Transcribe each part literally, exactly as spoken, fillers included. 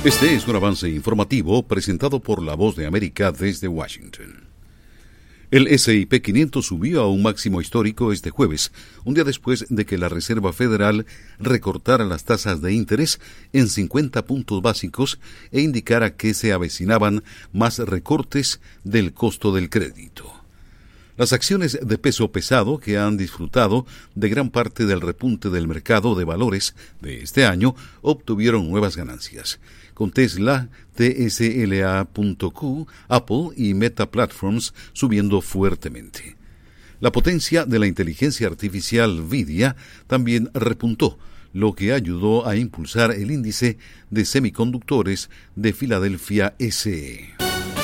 Este es un avance informativo presentado por La Voz de América desde Washington. El ese y pe quinientos subió a un máximo histórico este jueves, un día después de que la Reserva Federal recortara las tasas de interés en cincuenta puntos básicos e indicara que se avecinaban más recortes del costo del crédito. Las acciones de peso pesado, que han disfrutado de gran parte del repunte del mercado de valores de este año, obtuvieron nuevas ganancias, con Tesla, T S L A punto Q, Apple y Meta Platforms subiendo fuertemente. La potencia de la inteligencia artificial NVIDIA también repuntó, lo que ayudó a impulsar el índice de semiconductores de Filadelfia ese e.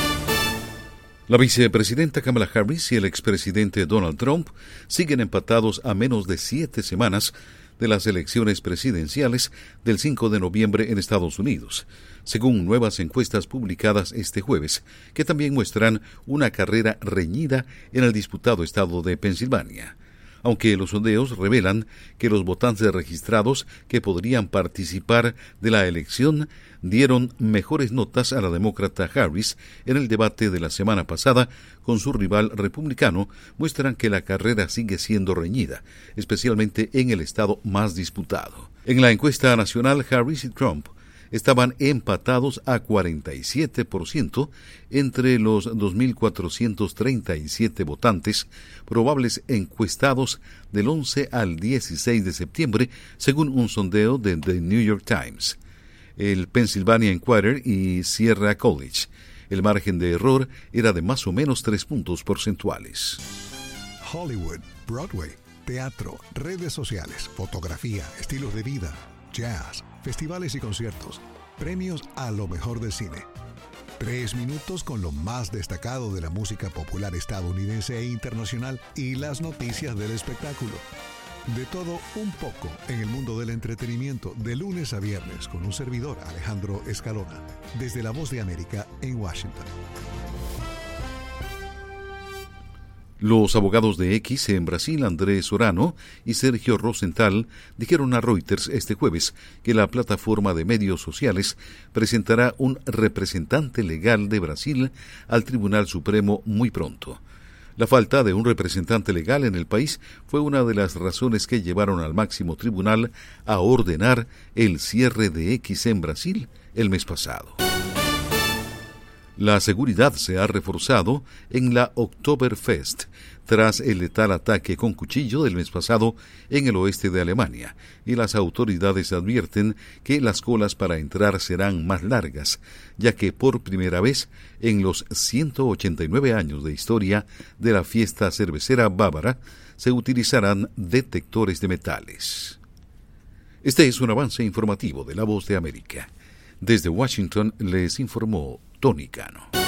La vicepresidenta Kamala Harris y el expresidente Donald Trump siguen empatados a menos de siete semanas de las elecciones presidenciales del cinco de noviembre en Estados Unidos, según nuevas encuestas publicadas este jueves, que también muestran una carrera reñida en el disputado estado de Pensilvania. Aunque los sondeos revelan que los votantes registrados que podrían participar de la elección dieron mejores notas a la demócrata Harris en el debate de la semana pasada con su rival republicano, muestran que la carrera sigue siendo reñida, especialmente en el estado más disputado. En la encuesta nacional, Harris y Trump estaban empatados a cuarenta y siete por ciento entre los dos mil cuatrocientos treinta y siete votantes probables encuestados del once al dieciséis de septiembre, según un sondeo de The New York Times, el Pennsylvania Inquirer y Sierra College. El margen de error era de más o menos tres puntos porcentuales. Hollywood, Broadway, teatro, redes sociales, fotografía, estilos de vida, jazz, festivales y conciertos, premios a lo mejor del cine. Tres minutos con lo más destacado de la música popular estadounidense e internacional y las noticias del espectáculo. De todo un poco en el mundo del entretenimiento, de lunes a viernes, con un servidor, Alejandro Escalona, desde La Voz de América en Washington. Los abogados de X en Brasil, Andrés Orano y Sergio Rosenthal, dijeron a Reuters este jueves que la plataforma de medios sociales presentará un representante legal de Brasil al Tribunal Supremo muy pronto. La falta de un representante legal en el país fue una de las razones que llevaron al máximo tribunal a ordenar el cierre de X en Brasil el mes pasado. La seguridad se ha reforzado en la Oktoberfest tras el letal ataque con cuchillo del mes pasado en el oeste de Alemania, y las autoridades advierten que las colas para entrar serán más largas, ya que por primera vez en los ciento ochenta y nueve años de historia de la fiesta cervecera bávara se utilizarán detectores de metales. Este es un avance informativo de La Voz de América. Desde Washington les informó Tony Cano.